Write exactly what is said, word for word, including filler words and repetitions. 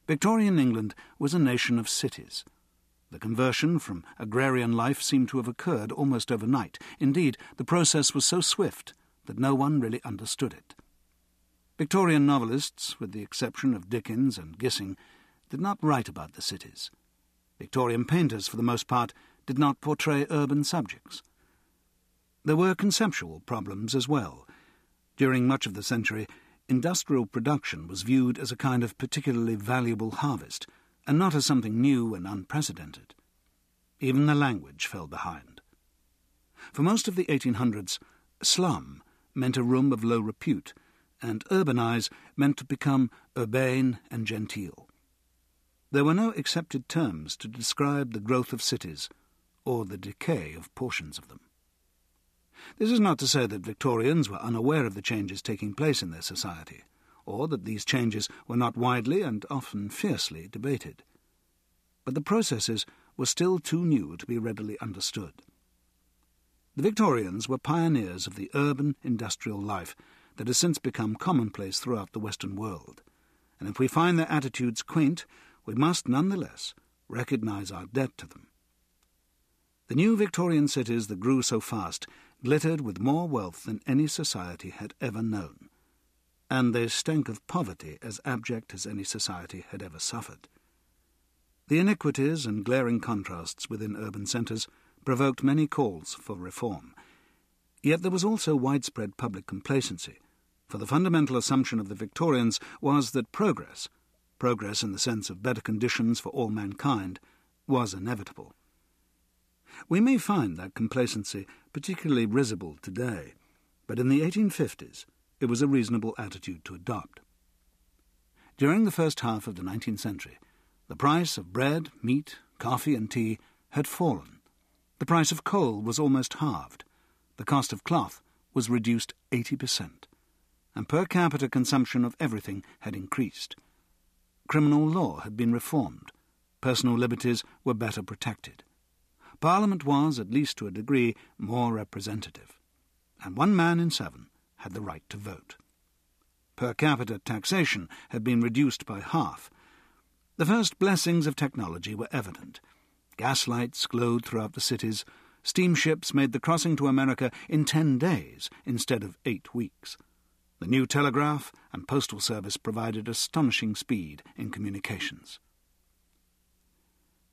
Victorian England was a nation of cities. The conversion from agrarian life seemed to have occurred almost overnight. Indeed, the process was so swift that no one really understood it. Victorian novelists, with the exception of Dickens and Gissing, did not write about the cities. Victorian painters, for the most part, did not portray urban subjects. There were conceptual problems as well. During much of the century, industrial production was viewed as a kind of particularly valuable harvest, and not as something new and unprecedented. Even the language fell behind. For most of the eighteen hundreds, slum meant a room of low repute, and urbanize meant to become urbane and genteel. There were no accepted terms to describe the growth of cities or the decay of portions of them. This is not to say that Victorians were unaware of the changes taking place in their society, or that these changes were not widely and often fiercely debated. But the processes were still too new to be readily understood. The Victorians were pioneers of the urban industrial life that has since become commonplace throughout the Western world, and if we find their attitudes quaint, we must nonetheless recognise our debt to them. The new Victorian cities that grew so fast glittered with more wealth than any society had ever known, and they stank of poverty as abject as any society had ever suffered. The iniquities and glaring contrasts within urban centres provoked many calls for reform. Yet there was also widespread public complacency, for the fundamental assumption of the Victorians was that progress, progress in the sense of better conditions for all mankind, was inevitable. We may find that complacency particularly risible today, but in the eighteen fifties it was a reasonable attitude to adopt. During the first half of the nineteenth century, the price of bread, meat, coffee and tea had fallen. The price of coal was almost halved. The cost of cloth was reduced eighty percent, and per capita consumption of everything had increased. Criminal law had been reformed. Personal liberties were better protected. Parliament was, at least to a degree, more representative, and one man in seven had the right to vote. Per capita taxation had been reduced by half. The first blessings of technology were evident. Gaslights glowed throughout the cities. Steamships made the crossing to America in ten days instead of eight weeks. The new telegraph and postal service provided astonishing speed in communications.